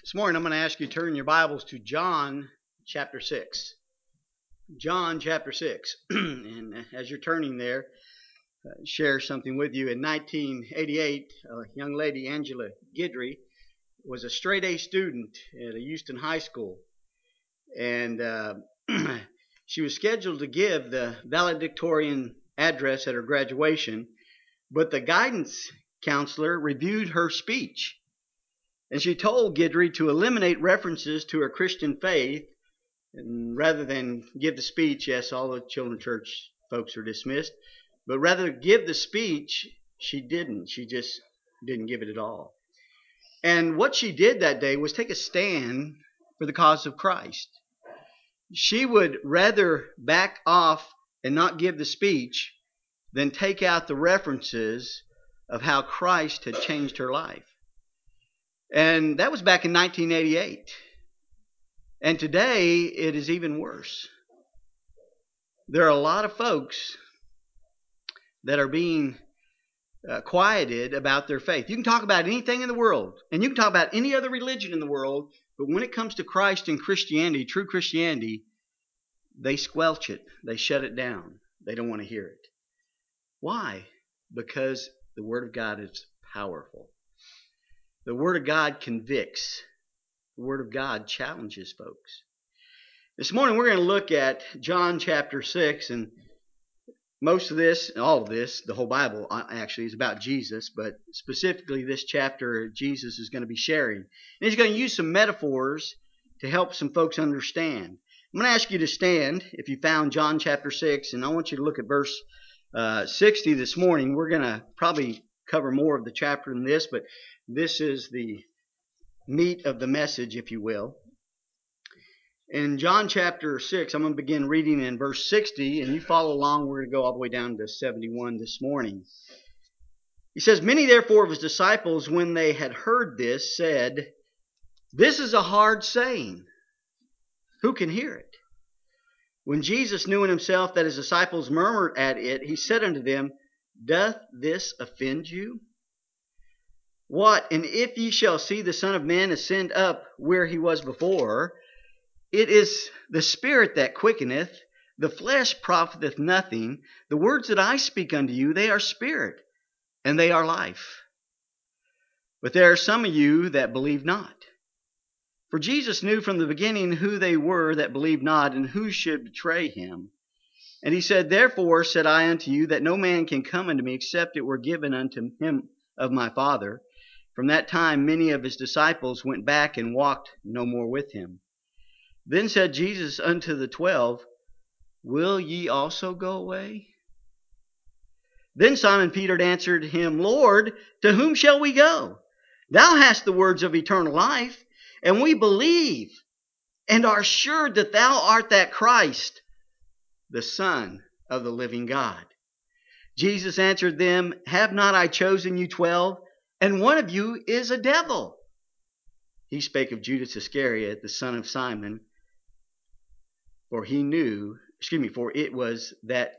This morning I'm going to ask you to turn your Bibles to John chapter 6. John chapter 6. And as you're turning there, share something with you. In 1988, a young lady, Angela Guidry, was a straight A student at a Houston high school. And she was scheduled to give the valedictorian address at her graduation, but the guidance counselor reviewed her speech. And she told Guidry to eliminate references to her Christian faith, and rather than give the speech, yes, all the children's church folks are dismissed, but rather give the speech, she didn't. She just didn't give it at all. And what she did that day was take a stand for the cause of Christ. She would rather back off and not give the speech than take out the references of how Christ had changed her life. And that was back in 1988. And today, it is even worse. There are a lot of folks that are being quieted about their faith. You can talk about anything in the world, and you can talk about any other religion in the world, but when it comes to Christ and Christianity, true Christianity, they squelch it. They shut it down. They don't want to hear it. Why? Because the Word of God is powerful. The Word of God convicts. The Word of God challenges folks. This morning we're going to look at John chapter 6, and most of this, all of this, the whole Bible actually is about Jesus, but specifically this chapter Jesus is going to be sharing. And he's going to use some metaphors to help some folks understand. I'm going to ask you to stand if you found John chapter 6, and I want you to look at verse 60 this morning. We're going to probably cover more of the chapter than this, but this is the meat of the message, if you will. In John chapter 6, I'm going to begin reading in verse 60, and you follow along. We're going to go all the way down to 71 this morning. He says, "Many therefore of his disciples, when they had heard this, said, 'This is a hard saying. Who can hear it?' When Jesus knew in himself that his disciples murmured at it, he said unto them, 'Doth this offend you? What, and if ye shall see the Son of Man ascend up where he was before? It is the Spirit that quickeneth, the flesh profiteth nothing. The words that I speak unto you, they are spirit, and they are life. But there are some of you that believe not.' For Jesus knew from the beginning who they were that believed not, and who should betray him. And he said, 'Therefore said I unto you, that no man can come unto me, except it were given unto him of my Father.' From that time many of his disciples went back and walked no more with him. Then said Jesus unto the 12, 'Will ye also go away?' Then Simon Peter answered him, 'Lord, to whom shall we go? Thou hast the words of eternal life, and we believe and are sure that thou art that Christ, the Son of the living God.' Jesus answered them, 'Have not I chosen you 12, and one of you is a devil?' He spake of Judas Iscariot, the son of Simon, for he it was that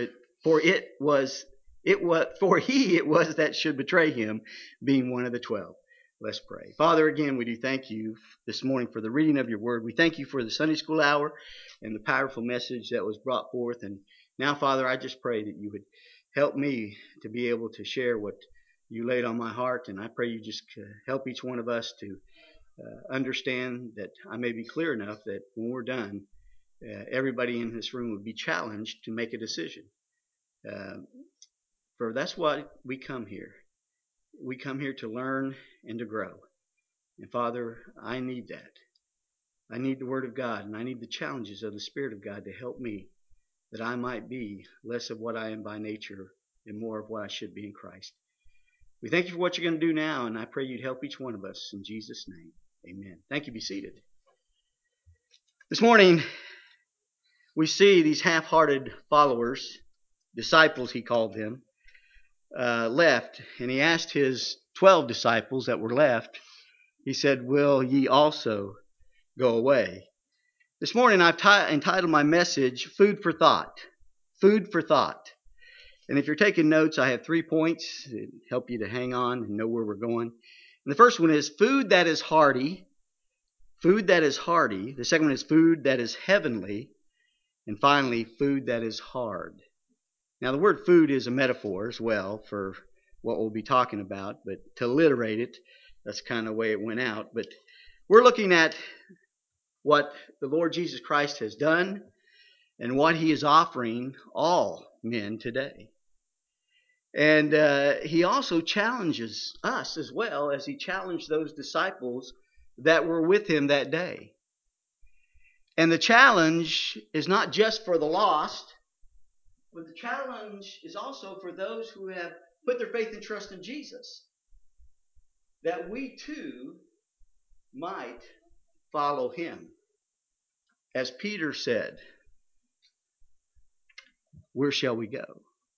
should betray him, being one of the 12. Let's pray. Father, again, we do thank you this morning for the reading of your word. We thank you for the Sunday school hour and the powerful message that was brought forth. And now, Father, I just pray that you would help me to be able to share what you laid on my heart. And I pray you just help each one of us to understand that I may be clear enough that when we're done, everybody in this room would be challenged to make a decision. For that's why we come here. We come here to learn and to grow. And Father, I need that. I need the Word of God, and I need the challenges of the Spirit of God to help me, that I might be less of what I am by nature and more of what I should be in Christ. We thank you for what you're going to do now, and I pray you'd help each one of us. In Jesus' name, amen. Thank you. Be seated. This morning, we see these half-hearted followers, disciples he called them, left. And he asked his 12 disciples that were left, he said, "Will ye also go away?" This morning I've entitled my message, Food for Thought. Food for Thought. And if you're taking notes, I have 3 points that help you to hang on and know where we're going. And the first one is food that is hearty, food that is hearty. The second one is food that is heavenly. And finally, food that is hard. Now, the word food is a metaphor as well for what we'll be talking about, but to alliterate it, that's kind of the way it went out. But we're looking at what the Lord Jesus Christ has done and what he is offering all men today. And he also challenges us as well as he challenged those disciples that were with him that day. And the challenge is not just for the lost, but the challenge is also for those who have put their faith and trust in Jesus, that we too might follow him. As Peter said, where shall we go?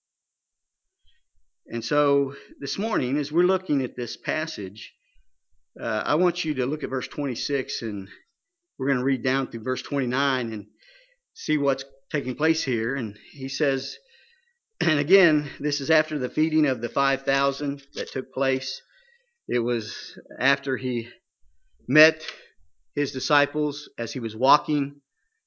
And so this morning, as we're looking at this passage, I want you to look at verse 26, and we're going to read down through verse 29 and see what's taking place here. And he says, and again, this is after the feeding of the 5,000 that took place. It was after he met his disciples as he was walking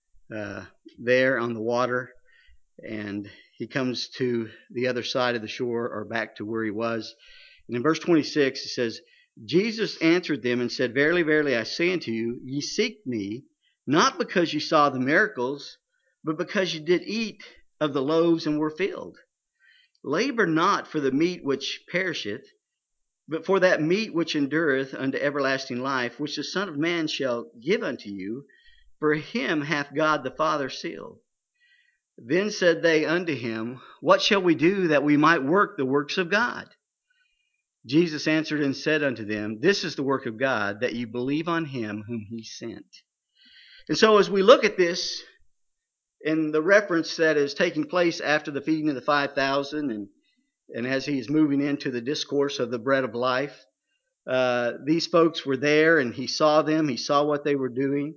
there on the water, and he comes to the other side of the shore, or back to where he was. And in verse 26 it says, Jesus answered them and said, Verily, verily, I say unto you, ye seek me, not because ye saw the miracles, but because ye did eat of the loaves and were filled. Labor not for the meat which perisheth, but for that meat which endureth unto everlasting life, which the Son of Man shall give unto you, for him hath God the Father sealed. Then said they unto him, What shall we do that we might work the works of God? Jesus answered and said unto them, This is the work of God, that ye believe on him whom he sent. And so as we look at this, in the reference that is taking place after the feeding of the 5,000, and as he is moving into the discourse of the bread of life, these folks were there, and he saw them. He saw what they were doing.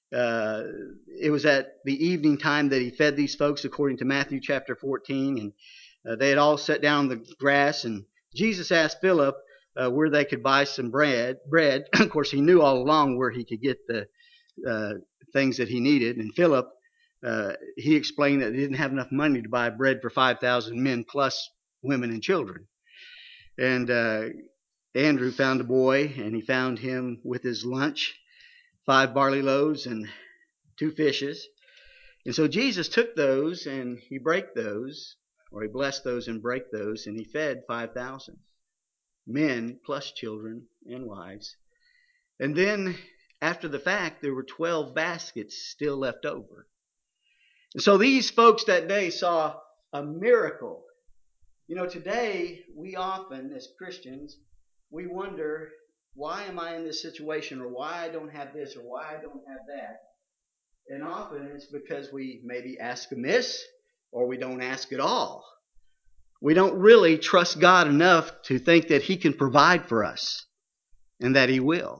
It was at the evening time that he fed these folks, according to Matthew chapter 14. And they had all sat down on the grass, and Jesus asked Philip where they could buy some bread. Of course, he knew all along where he could get the things that he needed. And Philip, he explained that he didn't have enough money to buy bread for 5,000 men plus women and children. And Andrew found a boy, and he found him with his lunch, 5 barley loaves and 2 fishes. And so Jesus took those and he brake those, or he blessed those and brake those, and he fed 5,000 men plus children and wives. And then after the fact, there were 12 baskets still left over. And so these folks that day saw a miracle. You know, today we often, as Christians, we wonder, why am I in this situation, or why I don't have this, or why I don't have that? And often it's because we maybe ask amiss, or we don't ask at all. We don't really trust God enough to think that he can provide for us, and that he will.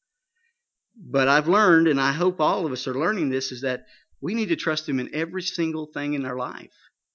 But I've learned, and I hope all of us are learning this, is that we need to trust him in every single thing in our life.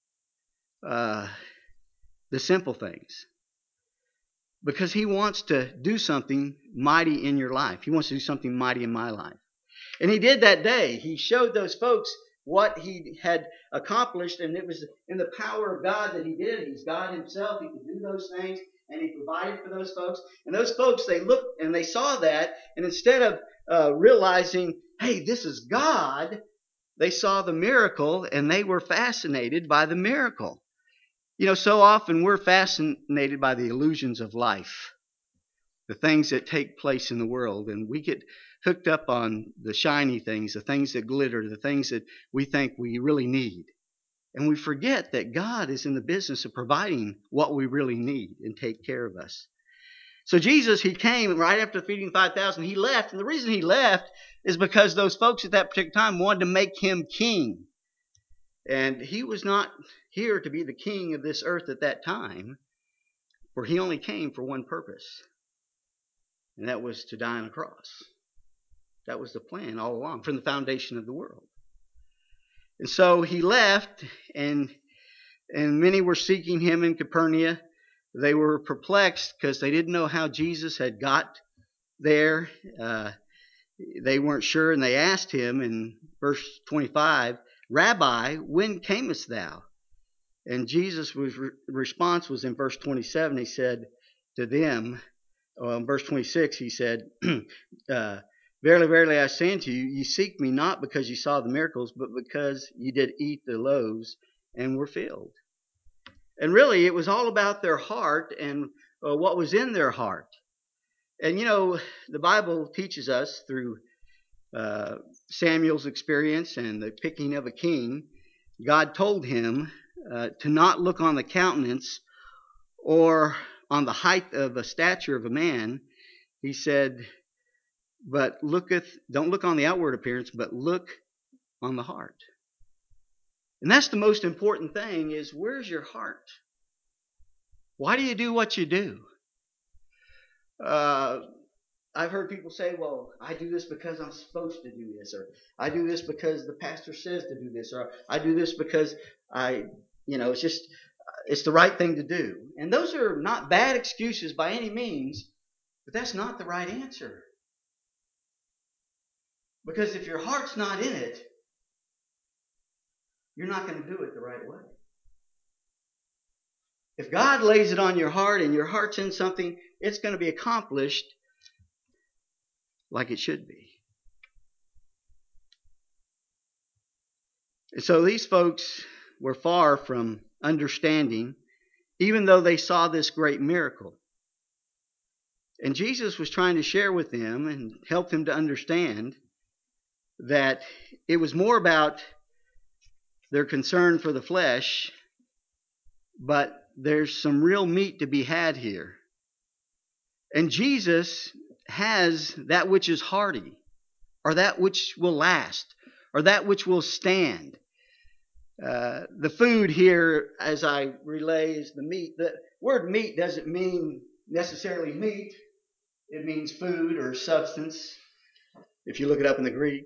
The simple things. Because he wants to do something mighty in your life. He wants to do something mighty in my life. And he did that day. He showed those folks what he had accomplished, and it was in the power of God that he did it. He's God himself. He could do those things, and he provided for those folks. And those folks, they looked and they saw that, and instead of realizing, hey, this is God, they saw the miracle, and they were fascinated by the miracle. You know, so often we're fascinated by the illusions of life, the things that take place in the world, and we get hooked up on the shiny things, the things that glitter, the things that we think we really need. And we forget that God is in the business of providing what we really need and take care of us. So Jesus, he came right after feeding 5,000. He left, and the reason he left is because those folks at that particular time wanted to make him king. And he was not here to be the king of this earth at that time, for he only came for one purpose, and that was to die on a cross. That was the plan all along, from the foundation of the world. And so he left, and many were seeking him in Capernaum. They were perplexed because they didn't know how Jesus had got there. They weren't sure, and they asked him in verse 25, Rabbi, when camest thou? And Jesus' response was in verse 27. He said to them, in verse 26, he said, Verily, verily, I say unto you, ye seek me not because ye saw the miracles, but because ye did eat the loaves and were filled. And really, it was all about their heart and what was in their heart. And the Bible teaches us through Samuel's experience and the picking of a king, God told him to not look on the countenance or on the height of a stature of a man. He said, but don't look on the outward appearance, but look on the heart. And that's the most important thing, is where's your heart? Why do you do what you do? I've heard people say, well, I do this because I'm supposed to do this, or I do this because the pastor says to do this, or I do this because it's the right thing to do. And those are not bad excuses by any means, but that's not the right answer. Because if your heart's not in it, you're not going to do it the right way. If God lays it on your heart and your heart's in something, it's going to be accomplished like it should be. And so these folks were far from understanding, even though they saw this great miracle. And Jesus was trying to share with them and help them to understand that it was more about their concern for the flesh, but there's some real meat to be had here. And Jesus has that which is hearty, or that which will last, or that which will stand. The food here, as I relay, is the meat. The word meat doesn't mean necessarily meat. It means food or substance, if you look it up in the Greek.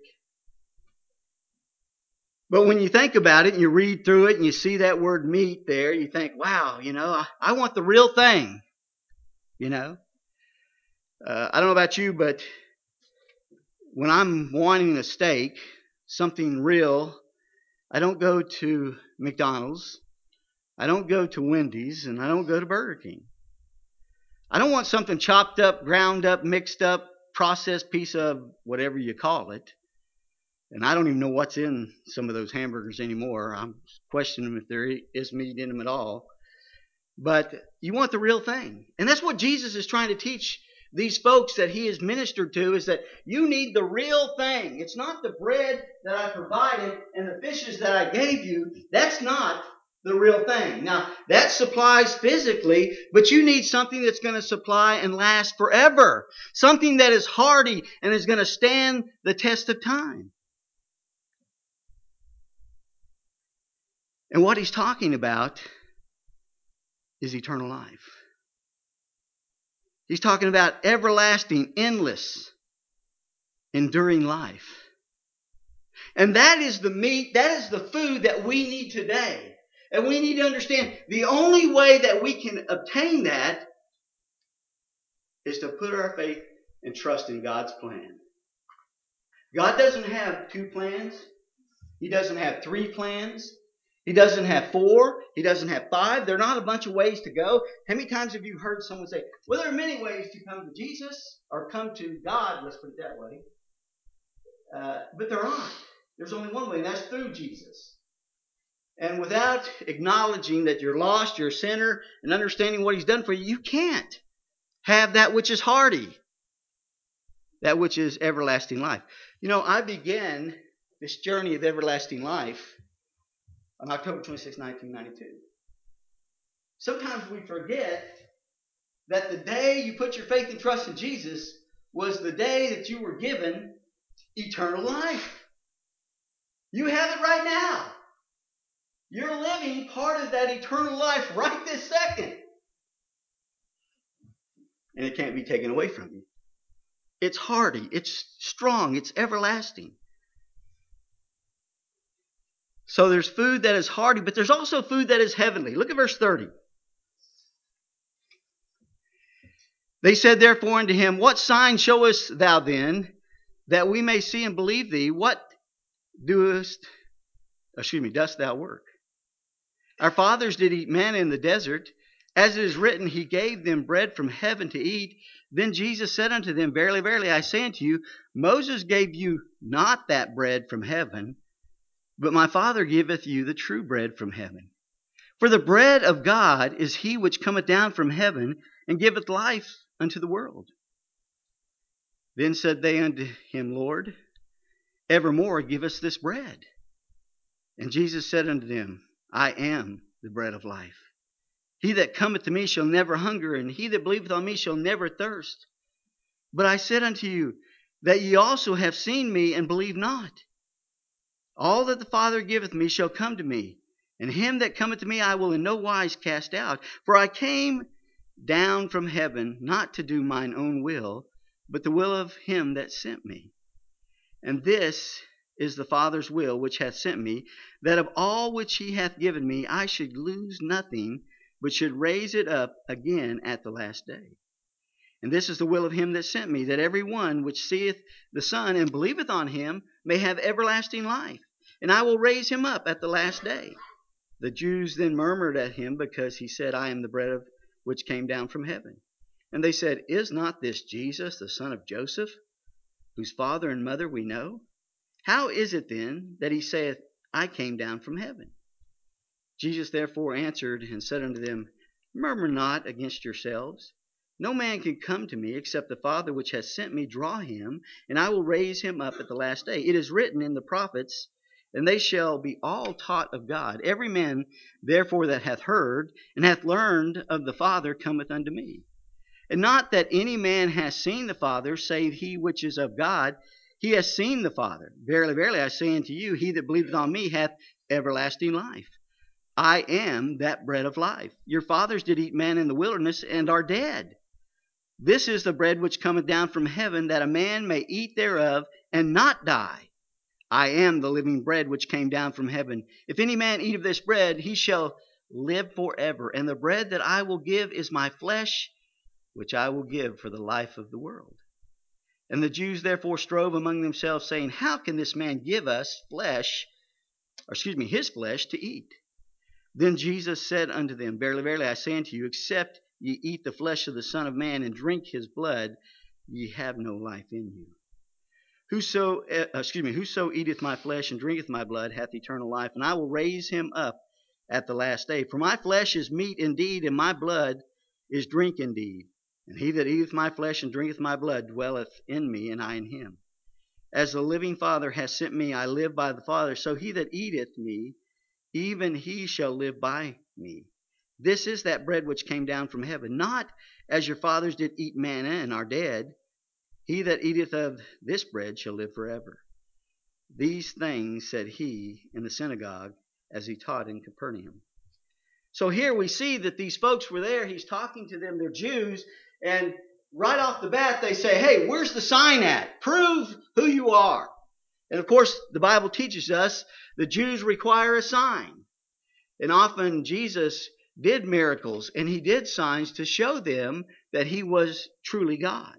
But when you think about it and you read through it and you see that word meat there, you think, wow, I want the real thing. I don't know about you, but when I'm wanting a steak, something real, I don't go to McDonald's, I don't go to Wendy's, and I don't go to Burger King. I don't want something chopped up, ground up, mixed up, processed piece of whatever you call it. And I don't even know what's in some of those hamburgers anymore. I'm questioning if there is meat in them at all. But you want the real thing. And that's what Jesus is trying to teach these folks that he has ministered to, is that you need the real thing. It's not the bread that I provided and the fishes that I gave you. That's not the real thing. Now, that supplies physically, but you need something that's going to supply and last forever. Something that is hardy and is going to stand the test of time. And what he's talking about is eternal life. He's talking about everlasting, endless, enduring life. And that is the meat, that is the food that we need today. And we need to understand the only way that we can obtain that is to put our faith and trust in God's plan. God doesn't have 2 plans. He doesn't have 3 plans. He doesn't have 4. He doesn't have 5. There are not a bunch of ways to go. How many times have you heard someone say, well, there are many ways to come to Jesus or come to God, let's put it that way. But there aren't. There's only one way, and that's through Jesus. And without acknowledging that you're lost, you're a sinner, and understanding what he's done for you, you can't have that which is hardy, that which is everlasting life. I began this journey of everlasting life on October 26, 1992. Sometimes we forget that the day you put your faith and trust in Jesus was the day that you were given eternal life. You have it right now. You're living part of that eternal life right this second. And it can't be taken away from you. It's hardy, it's strong, it's everlasting. So there's food that is hardy, but there's also food that is heavenly. Look at verse 30. They said therefore unto him, what sign showest thou then that we may see and believe thee, what dost thou work? Our fathers did eat manna in the desert. As it is written, he gave them bread from heaven to eat. Then Jesus said unto them, Verily, verily, I say unto you, Moses gave you not that bread from heaven, but my Father giveth you the true bread from heaven. For the bread of God is he which cometh down from heaven, and giveth life unto the world. Then said they unto him, Lord, evermore give us this bread. And Jesus said unto them, I am the bread of life. He that cometh to me shall never hunger, and he that believeth on me shall never thirst. But I said unto you, that ye also have seen me, and believe not. All that the Father giveth me shall come to me, and him that cometh to me I will in no wise cast out. For I came down from heaven, not to do mine own will, but the will of him that sent me. And this is the Father's will which hath sent me, that of all which he hath given me I should lose nothing, but should raise it up again at the last day. And this is the will of him that sent me, that every one which seeth the Son and believeth on him may have everlasting life, and I will raise him up at the last day. The Jews then murmured at him, because he said, I am the bread which came down from heaven. And they said, Is not this Jesus, the son of Joseph, whose father and mother we know? How is it then that he saith, I came down from heaven? Jesus therefore answered and said unto them, Murmur not against yourselves. No man can come to me except the Father which has sent me draw him, and I will raise him up at the last day. It is written in the prophets, and they shall be all taught of God. Every man therefore that hath heard and hath learned of the Father cometh unto me. And not that any man hath seen the Father, save he which is of God, he hath seen the Father. Verily, verily, I say unto you, he that believeth on me hath everlasting life. I am that bread of life. Your fathers did eat manna in the wilderness, and are dead. This is the bread which cometh down from heaven, that a man may eat thereof, and not die. I am the living bread which came down from heaven. If any man eat of this bread, he shall live forever. And the bread that I will give is my flesh, which I will give for the life of the world. And the Jews therefore strove among themselves, saying, How can this man give us his flesh to eat? Then Jesus said unto them, Verily, verily, I say unto you, except ye eat the flesh of the Son of Man and drink his blood, ye have no life in you. Whoso eateth my flesh and drinketh my blood hath eternal life, and I will raise him up at the last day. For my flesh is meat indeed, and my blood is drink indeed. And he that eateth my flesh and drinketh my blood dwelleth in me, and I in him. As the living Father hath sent me, I live by the Father. So he that eateth me, even he shall live by me. This is that bread which came down from heaven, not as your fathers did eat manna and are dead. He that eateth of this bread shall live forever. These things said he in the synagogue as he taught in Capernaum. So here we see that these folks were there. He's talking to them. They're Jews. And right off the bat, they say, Hey, where's the sign at? Prove who you are. And of course, the Bible teaches us the Jews require a sign. And often Jesus did miracles and he did signs to show them that he was truly God.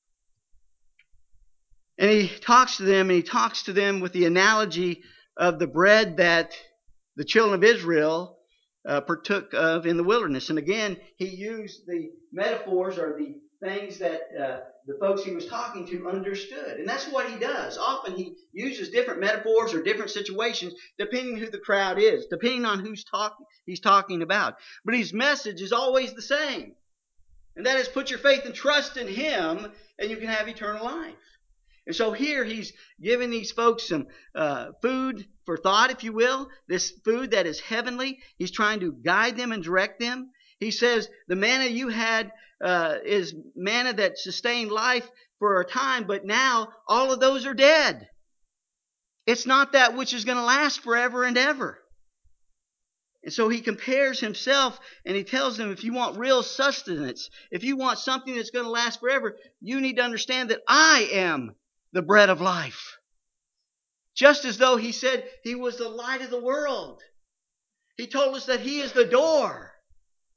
And he talks to them with the analogy of the bread that the children of Israel partook of in the wilderness. And again, he used the metaphors or the things that the folks he was talking to understood. And that's what he does. Often he uses different metaphors or different situations depending who the crowd is, depending on he's talking about. But his message is always the same. And that is, put your faith and trust in him and you can have eternal life. And so here he's giving these folks some food for thought, if you will, this food that is heavenly. He's trying to guide them and direct them. He says the manna you had is manna that sustained life for a time, but now all of those are dead. It's not that which is going to last forever and ever. And so he compares himself and he tells them, if you want real sustenance, if you want something that's going to last forever, you need to understand that I am the bread of life. Just as though he said he was the light of the world. He told us that he is the door.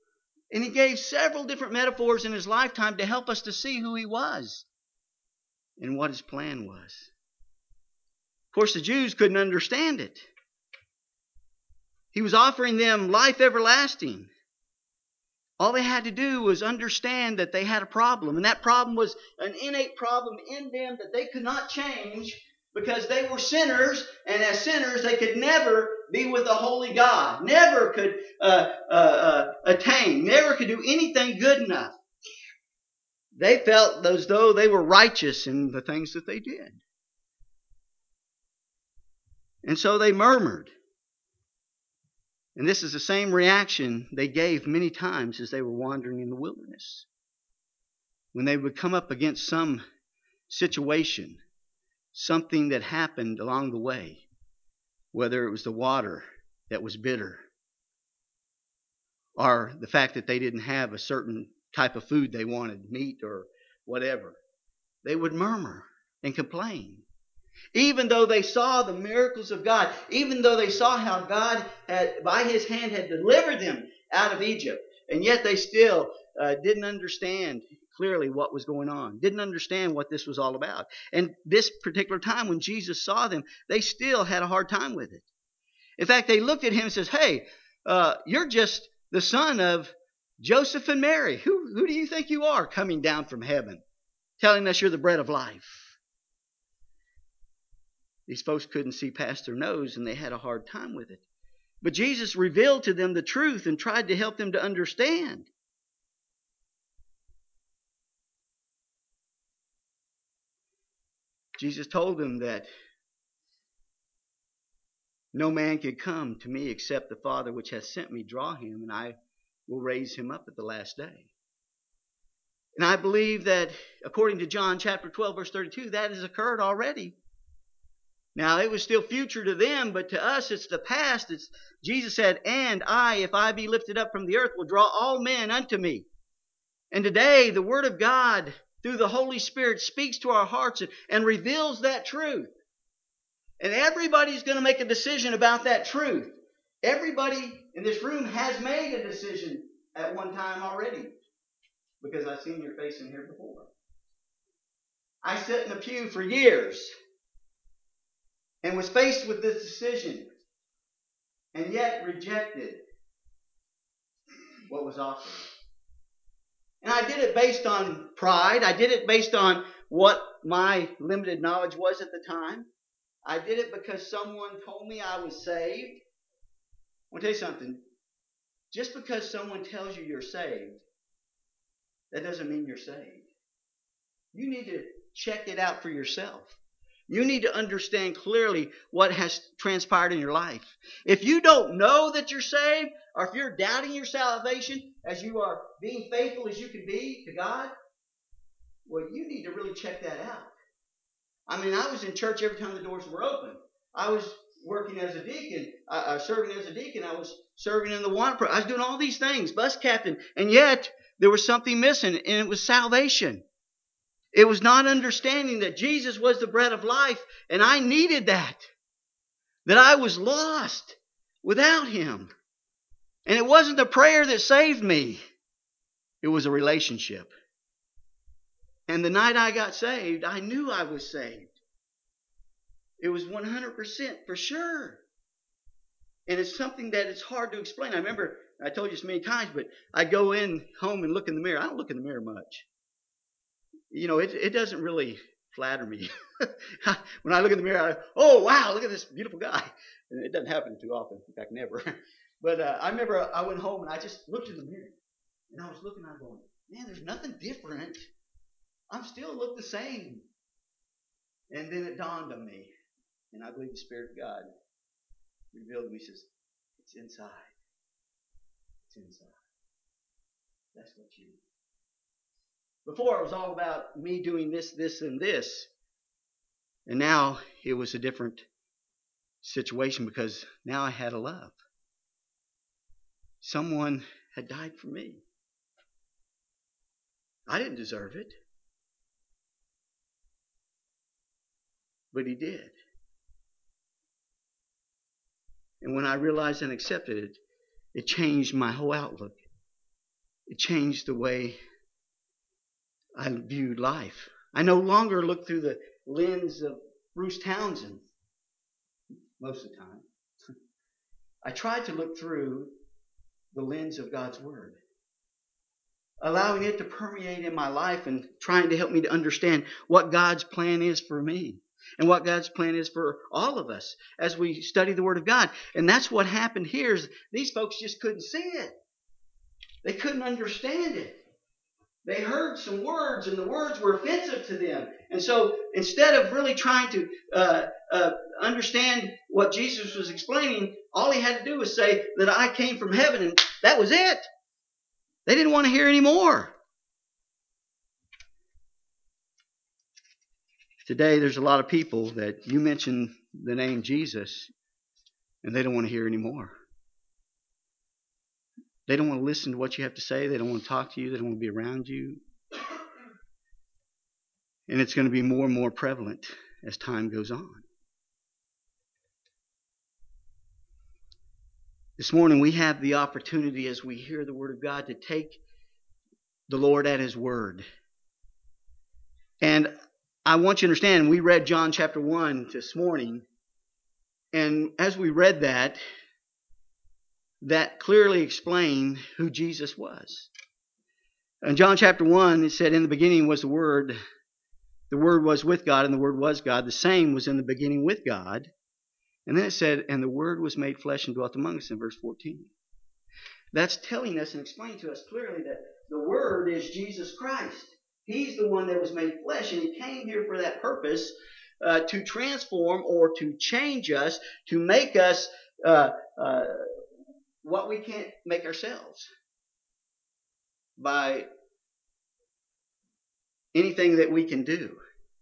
And he gave several different metaphors in his lifetime to help us to see who he was. and what his plan was. Of course, the Jews couldn't understand it. He was offering them life everlasting. All they had to do was understand that they had a problem, and that problem was an innate problem in them that they could not change because they were sinners, and as sinners they could never be with a holy God, never could attain, never could do anything good enough. They felt as though they were righteous in the things that they did. And so they murmured. And this is the same reaction they gave many times as they were wandering in the wilderness. When they would come up against some situation, something that happened along the way, whether it was the water that was bitter, or the fact that they didn't have a certain type of food they wanted, meat or whatever, they would murmur and complain. Even though they saw the miracles of God, even though they saw how God had, by his hand, had delivered them out of Egypt, and yet they still didn't understand clearly what was going on, didn't understand what this was all about. And this particular time when Jesus saw them, they still had a hard time with it. In fact, they looked at him and says, "Hey, you're just the son of Joseph and Mary. Who do you think you are coming down from heaven, telling us you're the bread of life?" These folks couldn't see past their nose, and they had a hard time with it. But Jesus revealed to them the truth and tried to help them to understand. Jesus told them that no man can come to me except the Father which hath sent me draw him, and I will raise him up at the last day. And I believe that, according to John chapter 12, verse 32, that has occurred already. Now, it was still future to them, but to us it's the past. Jesus said, "And I, if I be lifted up from the earth, will draw all men unto me." And today, the Word of God, through the Holy Spirit, speaks to our hearts and reveals that truth. And everybody's going to make a decision about that truth. Everybody in this room has made a decision at one time already, because I've seen your face in here before. I sat in a pew for years and was faced with this decision, and yet rejected what was offered. And I did it based on pride. I did it based on what my limited knowledge was at the time. I did it because someone told me I was saved. I want to tell you something. Just because someone tells you you're saved, that doesn't mean you're saved. You need to check it out for yourself. You need to understand clearly what has transpired in your life. If you don't know that you're saved, or if you're doubting your salvation as you are being faithful as you can be to God, well, you need to really check that out. I mean, I was in church every time the doors were open. I was working as a deacon, serving as a deacon. I was serving in the water program. I was doing all these things, bus captain, and yet there was something missing, and it was salvation. It was not understanding that Jesus was the bread of life, and I needed that I was lost without him. And it wasn't the prayer that saved me. It was a relationship. And the night I got saved, I knew I was saved. It was 100% for sure. And it's something that it's hard to explain. I remember, I told you this many times, but I go in home and look in the mirror. I don't look in the mirror much. You know, it doesn't really flatter me. When I look in the mirror, oh, wow, look at this beautiful guy. And it doesn't happen too often. In fact, never. But I remember I went home and I just looked in the mirror. And I was looking, I'm going, man, there's nothing different. I'm still look the same. And then it dawned on me. And I believe the Spirit of God revealed to me, says, it's inside. It's inside. That's what you need. Before, it was all about me doing this, this, and this. And now it was a different situation because now I had a love. Someone had died for me. I didn't deserve it. But he did. And when I realized and accepted it, it changed my whole outlook. It changed the way I viewed life. I no longer look through the lens of Bruce Townsend most of the time. I try to look through the lens of God's Word, allowing it to permeate in my life and trying to help me to understand what God's plan is for me and what God's plan is for all of us as we study the Word of God. And that's what happened here is these folks just couldn't see it. They couldn't understand it. They heard some words and the words were offensive to them. And so instead of really trying to understand what Jesus was explaining, all he had to do was say that I came from heaven, and that was it. They didn't want to hear any more. Today, there's a lot of people that you mention the name Jesus, and they don't want to hear any more. They don't want to listen to what you have to say. They don't want to talk to you. They don't want to be around you. And it's going to be more and more prevalent as time goes on. This morning, we have the opportunity as we hear the Word of God to take the Lord at His Word. And I want you to understand, we read John chapter 1 this morning. And as we read that clearly explained who Jesus was. In John chapter 1, it said, in the beginning was the Word was with God, and the Word was God. The same was in the beginning with God. And then it said, and the Word was made flesh and dwelt among us in verse 14. That's telling us and explaining to us clearly that the Word is Jesus Christ. He's the one that was made flesh, and He came here for that purpose, to transform or to change us, to make us what we can't make ourselves by anything that we can do.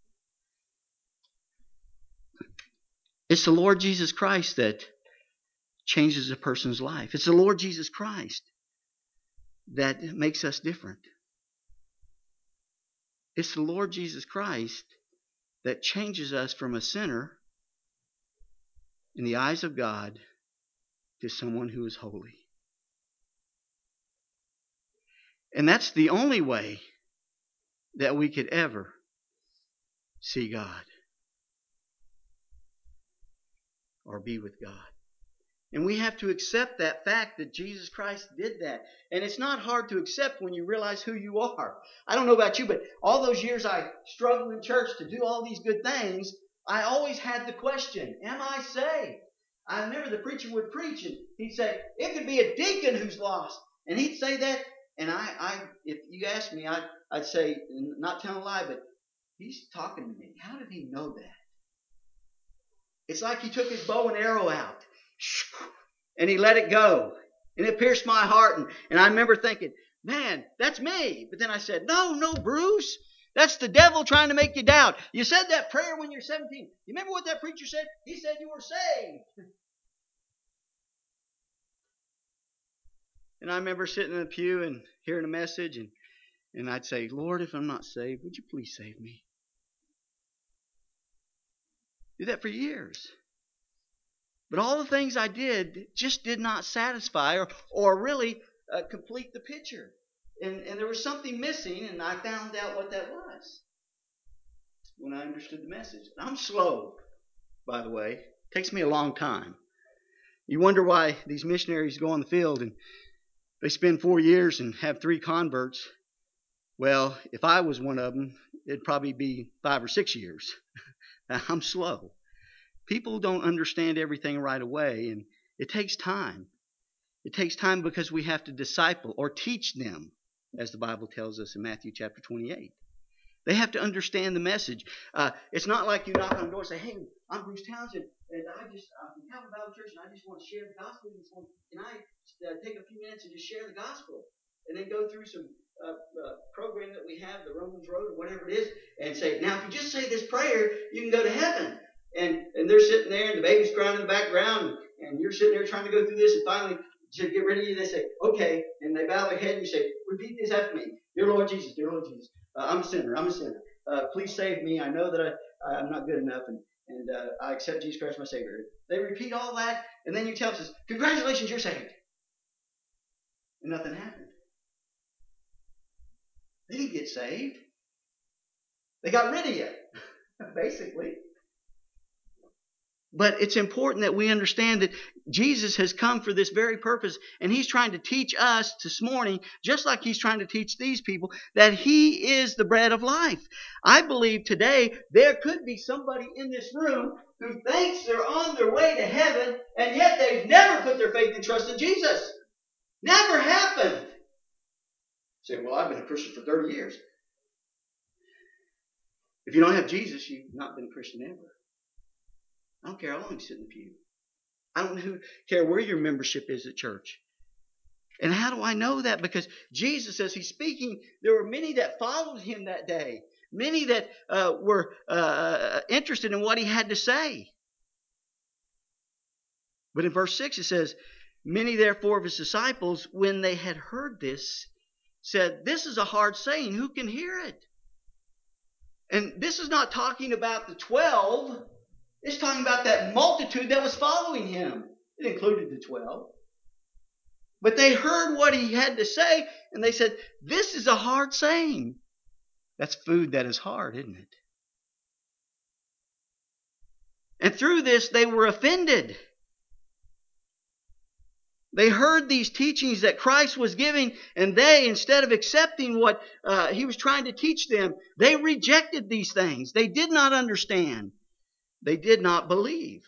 It's the Lord Jesus Christ that changes a person's life. It's the Lord Jesus Christ that makes us different. It's the Lord Jesus Christ that changes us from a sinner in the eyes of God to someone who is holy. And that's the only way that we could ever see God or be with God. And we have to accept that fact that Jesus Christ did that. And it's not hard to accept when you realize who you are. I don't know about you, but all those years I struggled in church to do all these good things, I always had the question, am I saved? I remember the preacher would preach and he'd say, it could be a deacon who's lost. And he'd say that, and I if you asked me, I'd say, not telling a lie, but he's talking to me. How did he know that? It's like he took his bow and arrow out and he let it go. And it pierced my heart. And I remember thinking, man, that's me. But then I said, no, Bruce. That's the devil trying to make you doubt. You said that prayer when you're 17. You remember what that preacher said? He said you were saved. And I remember sitting in the pew and hearing a message. And I'd say, Lord, if I'm not saved, would you please save me? Did that for years. But all the things I did just did not satisfy or really complete the picture. And there was something missing, and I found out what that was when I understood the message. I'm slow, by the way. It takes me a long time. You wonder why these missionaries go on the field and they spend 4 years and have 3 converts. Well, if I was one of them, it'd probably be 5 or 6 years. I'm slow. People don't understand everything right away, and it takes time. It takes time because we have to disciple or teach them, as the Bible tells us in Matthew chapter 28. They have to understand the message. It's not like you knock on the door and say, hey, I'm Bruce Townsend, and I'm from Calvary Bible Church, and I just want to share the gospel with you. Can I take a few minutes and just share the gospel? And then go through some program that we have, the Romans Road, or whatever it is, and say, now if you just say this prayer, you can go to heaven. And they're sitting there, and the baby's crying in the background, and you're sitting there trying to go through this, and finally, to get rid of you, they say, okay, and they bow their head, and you say, repeat this after me. Dear Lord Jesus, I'm a sinner. Please save me. I know that I'm not good enough, and I accept Jesus Christ as my Savior. They repeat all that, and then you tell us, congratulations, you're saved. And nothing happened. They didn't get saved. They got rid of you, basically. But it's important that we understand that Jesus has come for this very purpose, and He's trying to teach us this morning, just like He's trying to teach these people, that He is the bread of life. I believe today there could be somebody in this room who thinks they're on their way to heaven, and yet they've never put their faith and trust in Jesus. Never happened. Say, well, I've been a Christian for 30 years. If you don't have Jesus, you've not been a Christian ever. I don't care how long you sit in the pew. I don't care where your membership is at church. And how do I know that? Because Jesus, as He's speaking, there were many that followed Him that day. Many that were interested in what He had to say. But in verse 6 it says, many therefore of His disciples, when they had heard this, said, this is a hard saying. Who can hear it? And this is not talking about the 12. It's talking about that multitude that was following Him. It included the 12. But they heard what He had to say, and they said, this is a hard saying. That's food that is hard, isn't it? And through this, they were offended. They heard these teachings that Christ was giving, and they, instead of accepting what He was trying to teach them, they rejected these things. They did not understand. They did not believe.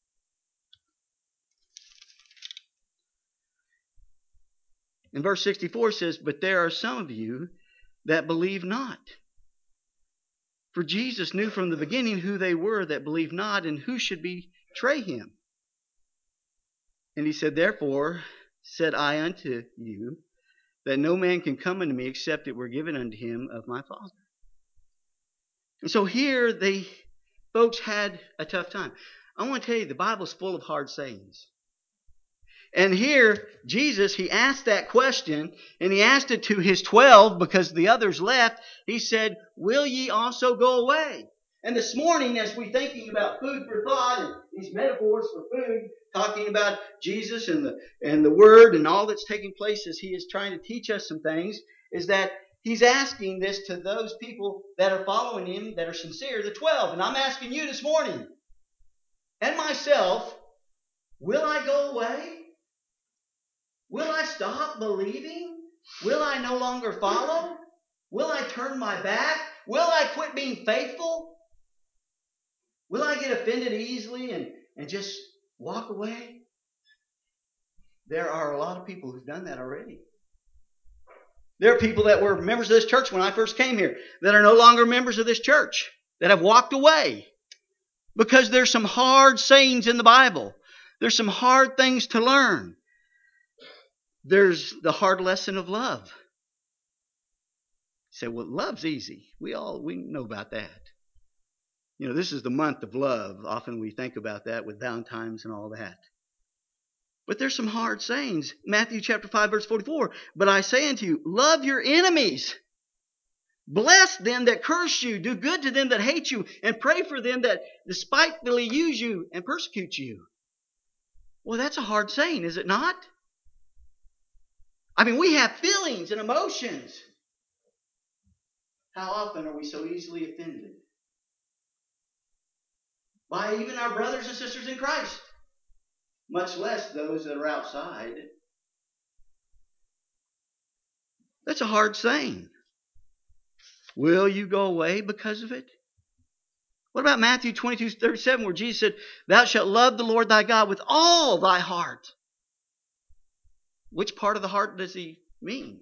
In verse 64 it says, but there are some of you that believe not. For Jesus knew from the beginning who they were that believed not and who should betray Him. And He said, therefore said I unto you, that no man can come unto me except it were given unto him of my Father. And so here folks had a tough time. I want to tell you, the Bible's full of hard sayings. And here, Jesus, He asked that question, and He asked it to His 12 because the others left. He said, will ye also go away? And this morning, as we're thinking about food for thought and these metaphors for food, talking about Jesus and the Word and all that's taking place as He is trying to teach us some things, is that He's asking this to those people that are following Him, that are sincere, the 12. And I'm asking you this morning, and myself, will I go away? Will I stop believing? Will I no longer follow? Will I turn my back? Will I quit being faithful? Will I get offended easily and just walk away? There are a lot of people who've done that already. There are people that were members of this church when I first came here that are no longer members of this church, that have walked away. Because there's some hard sayings in the Bible. There's some hard things to learn. There's the hard lesson of love. You say, well, love's easy. We know about that. You know, this is the month of love. Often we think about that with Valentine's and all that. But there's some hard sayings. Matthew chapter 5, verse 44. But I say unto you, love your enemies. Bless them that curse you. Do good to them that hate you. And pray for them that despitefully use you and persecute you. Well, that's a hard saying, is it not? I mean, we have feelings and emotions. How often are we so easily offended? By even our brothers and sisters in Christ. Much less those that are outside. That's a hard saying. Will you go away because of it? What about Matthew 22:37, where Jesus said, thou shalt love the Lord thy God with all thy heart? Which part of the heart does He mean?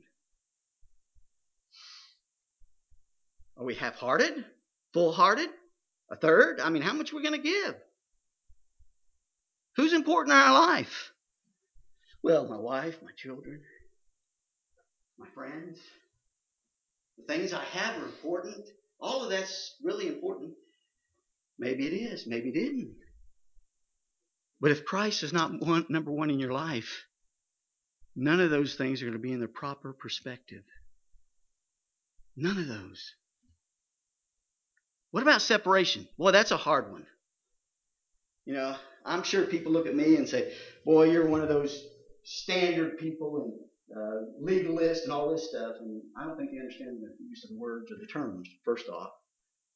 Are we half-hearted? Full-hearted? A third? I mean, how much are we going to give? Who's important in our life? Well, my wife, my children, my friends. The things I have are important. All of that's really important. Maybe it is. Maybe it isn't. But if Christ is not number one in your life, none of those things are going to be in their proper perspective. None of those. What about separation? Boy, that's a hard one. You know, I'm sure people look at me and say, boy, you're one of those standard people and legalists and all this stuff. And I don't think they understand the use of the words or the terms, first off.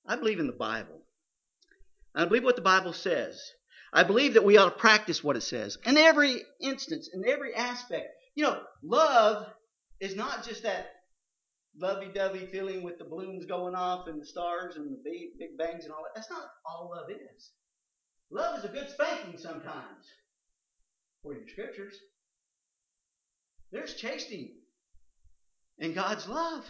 I believe in the Bible. I believe what the Bible says. I believe that we ought to practice what it says. In every instance, in every aspect. Love is not just that lovey-dovey feeling with the balloons going off and the stars and the big bangs and all that. That's not all love is. Love is a good spanking sometimes. According to scriptures. There's chastening in God's love.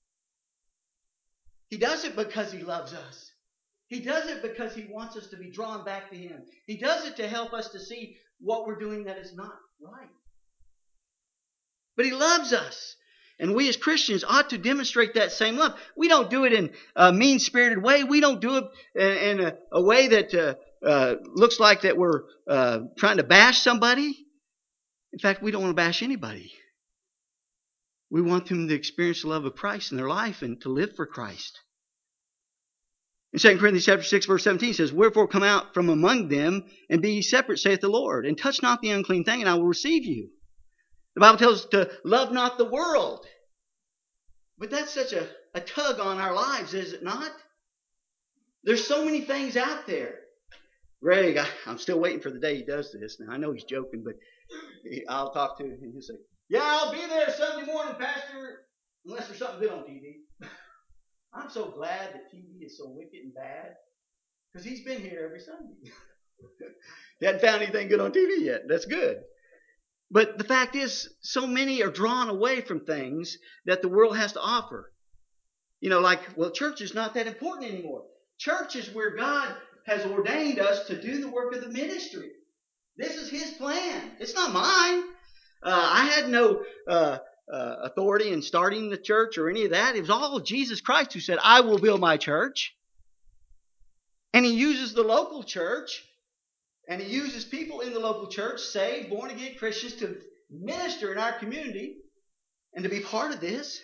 He does it because He loves us. He does it because He wants us to be drawn back to Him. He does it to help us to see what we're doing that is not right. But He loves us. And we as Christians ought to demonstrate that same love. We don't do it in a mean-spirited way. We don't do it in a way that looks like that we're trying to bash somebody. In fact, we don't want to bash anybody. We want them to experience the love of Christ in their life and to live for Christ. In 2 Corinthians chapter 6, verse 17 says, "Wherefore come out from among them, and be ye separate, saith the Lord, and touch not the unclean thing, and I will receive you." The Bible tells us to love not the world. But that's such a tug on our lives, is it not? There's so many things out there. Greg, I'm still waiting for the day he does this. Now, I know he's joking, but I'll talk to him and he'll say, "Yeah, I'll be there Sunday morning, Pastor, unless there's something good on TV." I'm so glad that TV is so wicked and bad, because he's been here every Sunday. He hadn't found anything good on TV yet. That's good. But the fact is, so many are drawn away from things that the world has to offer. Church is not that important anymore. Church is where God has ordained us to do the work of the ministry. This is His plan. It's not mine. I had no authority in starting the church or any of that. It was all Jesus Christ who said, "I will build my church." And He uses the local church, and He uses people in the local church, saved, born-again Christians, to minister in our community and to be part of this.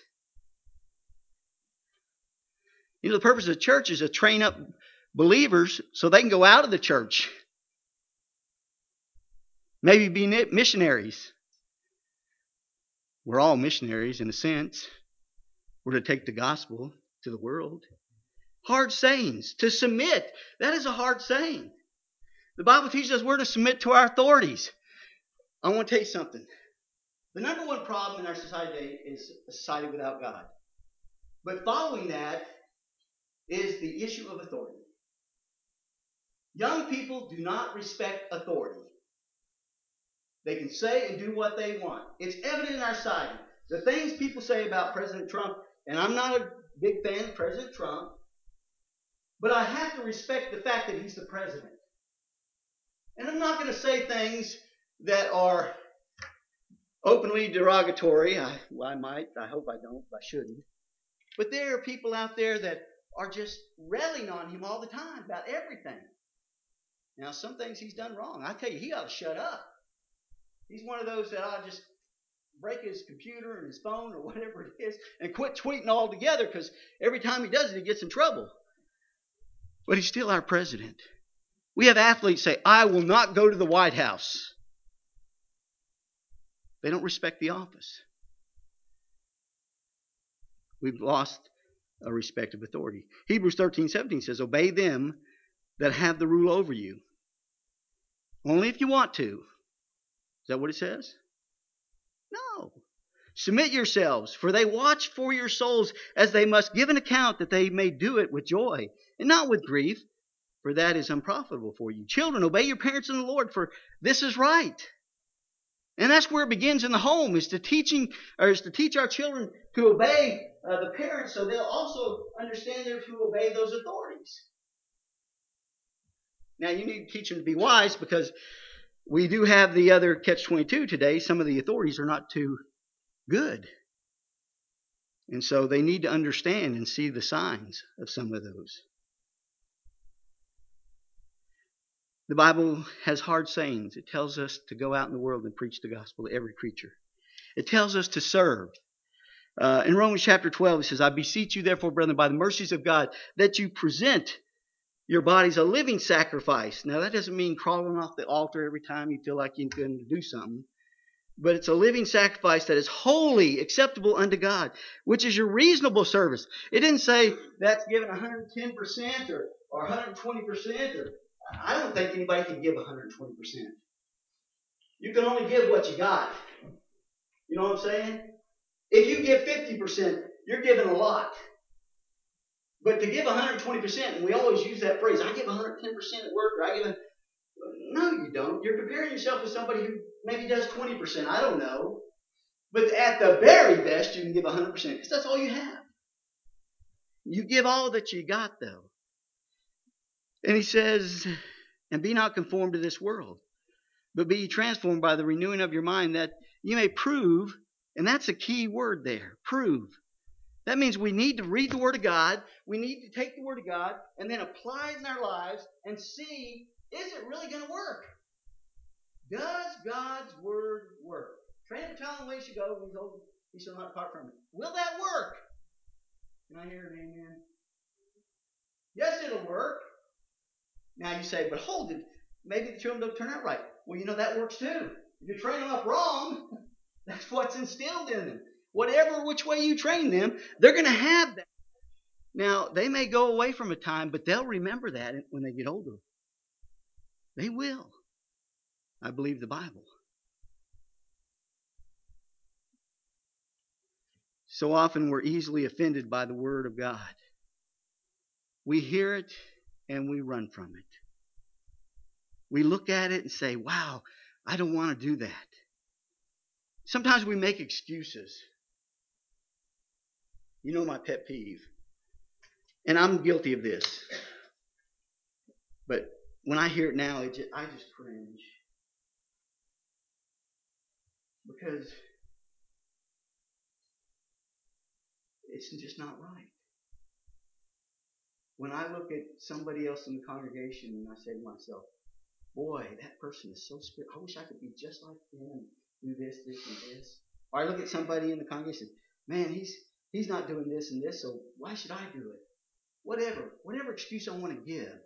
The purpose of the church is to train up believers so they can go out of the church. Maybe be missionaries. We're all missionaries in a sense. We're to take the gospel to the world. Hard sayings. To submit. That is a hard saying. The Bible teaches us we're to submit to our authorities. I want to tell you something. The number one problem in our society today is a society without God. But following that is the issue of authority. Young people do not respect authority. They can say and do what they want. It's evident in our society. The things people say about President Trump, and I'm not a big fan of President Trump, but I have to respect the fact that he's the president. And I'm not going to say things that are openly derogatory. I might. I hope I don't. I shouldn't. But there are people out there that are just railing on him all the time about everything. Now, some things he's done wrong. I tell you, he ought to shut up. He's one of those that ought to just break his computer and his phone or whatever it is and quit tweeting altogether, because every time he does it, he gets in trouble. But he's still our president. We have athletes say, "I will not go to the White House." They don't respect the office. We've lost a respect of authority. Hebrews 13:17 says, "Obey them that have the rule over you, only if you want to." Is that what it says? No. "Submit yourselves, for they watch for your souls, as they must give an account, that they may do it with joy, and not with grief, for that is unprofitable for you. Children, obey your parents in the Lord, for this is right." And that's where it begins in the home, is to teach our children to obey the parents, so they'll also understand they're to obey those authorities. Now, you need to teach them to be wise, because we do have the other catch-22 today. Some of the authorities are not too good. And so they need to understand and see the signs of some of those. The Bible has hard sayings. It tells us to go out in the world and preach the gospel to every creature. It tells us to serve. In Romans chapter 12, it says, "I beseech you, therefore, brethren, by the mercies of God, that you present your bodies a living sacrifice." Now, that doesn't mean crawling off the altar every time you feel like you're going to do something. but it's a living sacrifice that is holy, acceptable unto God, which is your reasonable service. It didn't say that's given 110% or 120%. I don't think anybody can give 120%. You can only give what you got. You know what I'm saying? If you give 50%, you're giving a lot. But to give 120%, and we always use that phrase, I give 110% at work, or I give no, you don't. You're comparing yourself with somebody who maybe does 20%. I don't know. But at the very best, you can give 100% because that's all you have. You give all that you got, though. And he says, and be not conformed to this world, but be transformed by the renewing of your mind, that you may prove, and that's a key word there, prove. That means we need to read the Word of God, we need to take the Word of God, and then apply it in our lives and see, is it really going to work? Does God's Word work? Train up a child in the way he should go, when he's old, he shall not depart from it. Will that work? Can I hear an amen? Yes, it'll work. Now you say, but hold it. Maybe the children don't turn out right. Well, you know, that works too. If you train them up wrong, that's what's instilled in them. Whatever, which way you train them, they're going to have that. Now, they may go away from a time, but they'll remember that when they get older. They will. I believe the Bible. So often we're easily offended by the Word of God. We hear it and we run from it. We look at it and say, wow, I don't want to do that. Sometimes we make excuses. You know my pet peeve. And I'm guilty of this. But when I hear it now, I just cringe. Because it's just not right. When I look at somebody else in the congregation and I say to myself, boy, that person is so spiritual. I wish I could be just like them. Do this, this, and this. Or I look at somebody in the congregation, man, he's not doing this and this, so why should I do it? Whatever excuse I want to give.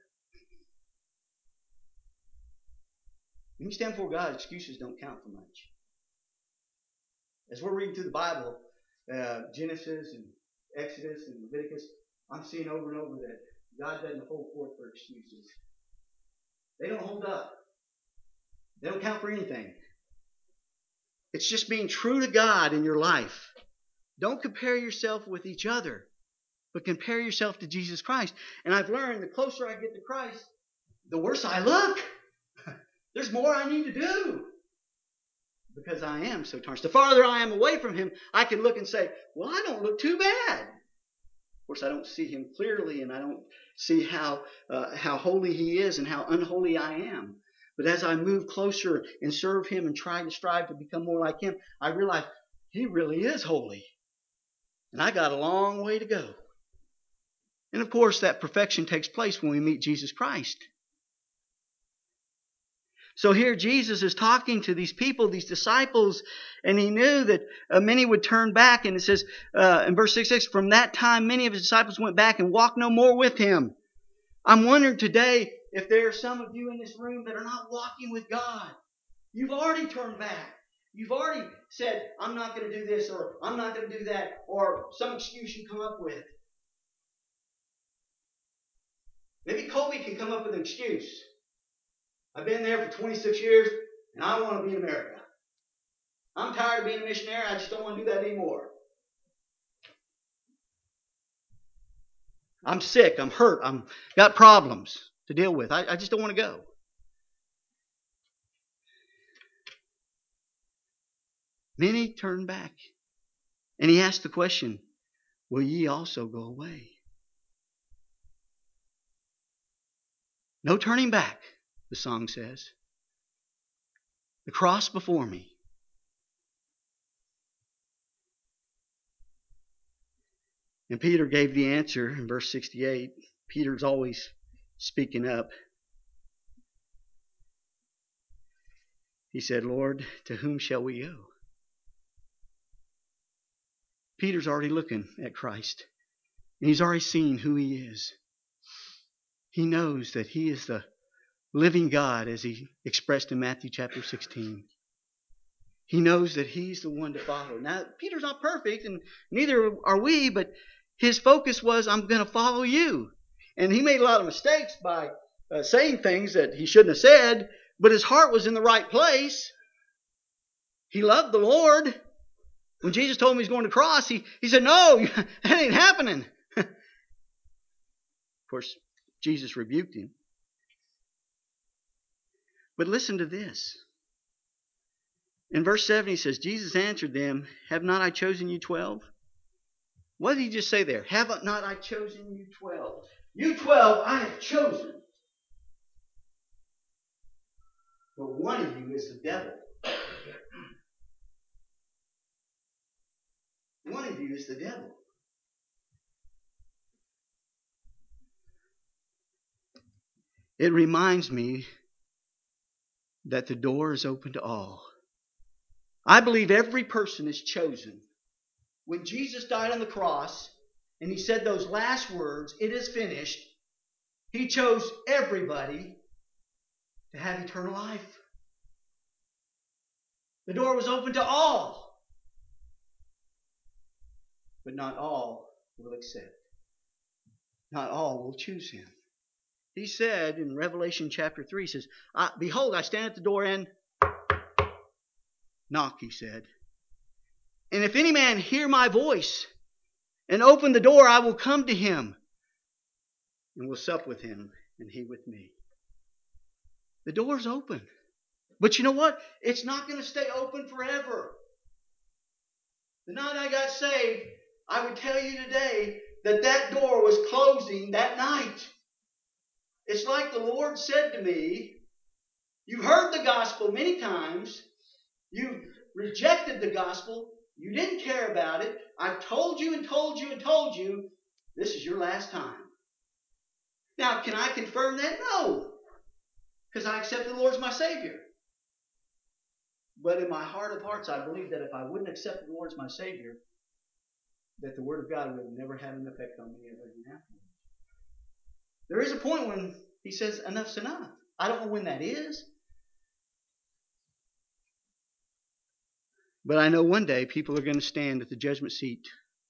When you stand before God, excuses don't count for much. As we're reading through the Bible, Genesis and Exodus and Leviticus, I'm seeing over and over that God doesn't hold forth for excuses. They don't hold up. They don't count for anything. It's just being true to God in your life. Don't compare yourself with each other, but compare yourself to Jesus Christ. And I've learned the closer I get to Christ, the worse I look. There's more I need to do because I am so tarnished. The farther I am away from Him, I can look and say, well, I don't look too bad. Of course, I don't see Him clearly, and I don't see how holy He is and how unholy I am. But as I move closer and serve Him and try to strive to become more like Him, I realize He really is holy. And I got a long way to go. And of course, that perfection takes place when we meet Jesus Christ. So here Jesus is talking to these people, these disciples, and He knew that many would turn back. And it says in verse 66, from that time many of His disciples went back and walked no more with Him. I'm wondering today if there are some of you in this room that are not walking with God. You've already turned back. You've already said, I'm not going to do this, or I'm not going to do that, or some excuse you come up with. Maybe Colby can come up with an excuse. I've been there for 26 years, and I want to be in America. I'm tired of being a missionary. I just don't want to do that anymore. I'm sick. I'm hurt. I'm got problems to deal with. I just don't want to go. Many turned back. And He asked the question, will ye also go away? No turning back, the song says. The cross before me. And Peter gave the answer in verse 68. Peter's always speaking up. He said, Lord, to whom shall we go? Peter's already looking at Christ. And he's already seen who He is. He knows that He is the living God as He expressed in Matthew chapter 16. He knows that he's the one to follow. Now, Peter's not perfect, and neither are we, but his focus was, I'm going to follow you. And he made a lot of mistakes by saying things that he shouldn't have said, but his heart was in the right place. He loved the Lord. When Jesus told him he's going to the cross, he said, no, that ain't happening. Of course, Jesus rebuked him. But listen to this. In verse 7, he says, Jesus answered them, have not I chosen you 12? What did he just say there? Have not I chosen you 12? You 12 I have chosen. But one of you is the devil. One of you is the devil. It reminds me that the door is open to all. I believe every person is chosen. When Jesus died on the cross and he said those last words, it is finished, he chose everybody to have eternal life. The door was open to all. But not all will accept. Not all will choose him. He said in Revelation chapter 3, he says, behold, I stand at the door and knock, he said. And if any man hear my voice and open the door, I will come to him and will sup with him and he with me. The door's open. But you know what? It's not going to stay open forever. The night I got saved, I would tell you today that door was closing that night. It's like the Lord said to me, you've heard the gospel many times. You've rejected the gospel. You didn't care about it. I've told you and told you and told you. This is your last time. Now, can I confirm that? No. Because I accept the Lord as my Savior. But in my heart of hearts, I believe that if I wouldn't accept the Lord as my Savior, that the Word of God would never have an effect on me ever again afterwards. There is a point when He says, enough's enough. I don't know when that is. But I know one day people are going to stand at the judgment seat,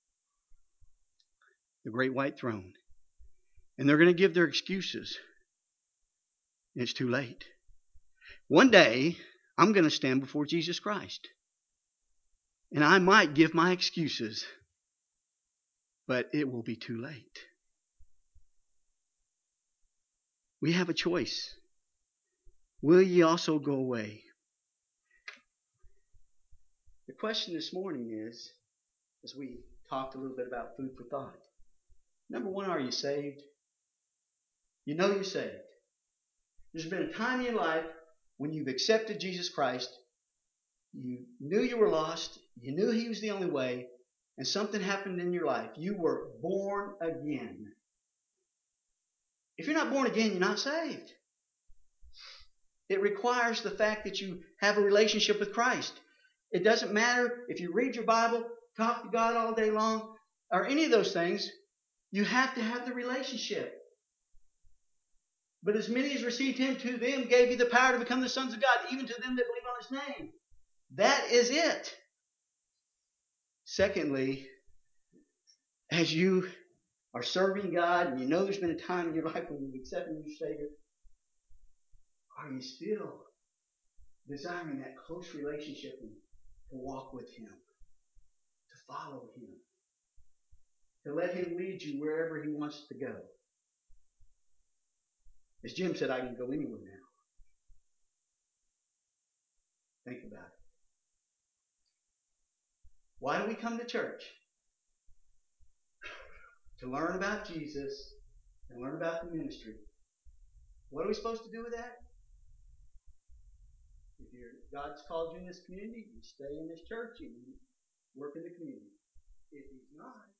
the great white throne, and they're going to give their excuses. And it's too late. One day, I'm going to stand before Jesus Christ. And I might give my excuses, but it will be too late. We have a choice. Will ye also go away? The question this morning is, as we talked a little bit about food for thought. Number one, are you saved? You know you're saved. There's been a time in your life when you've accepted Jesus Christ. You knew you were lost. You knew He was the only way. And something happened in your life. You were born again. If you're not born again, you're not saved. It requires the fact that you have a relationship with Christ. It doesn't matter if you read your Bible, talk to God all day long, or any of those things. You have to have the relationship. But as many as received Him, to them gave He the power to become the sons of God, even to them that believe on His name. That is it. Secondly, as you are serving God and you know there's been a time in your life when you've accepted your Savior, are you still desiring that close relationship and to walk with Him, to follow Him, to let Him lead you wherever He wants to go? As Jim said, I can go anywhere now. Think about it. Why do we come to church? To learn about Jesus and learn about the ministry. What are we supposed to do with that? If God's called you in this community, you stay in this church and you work in the community. If He's not,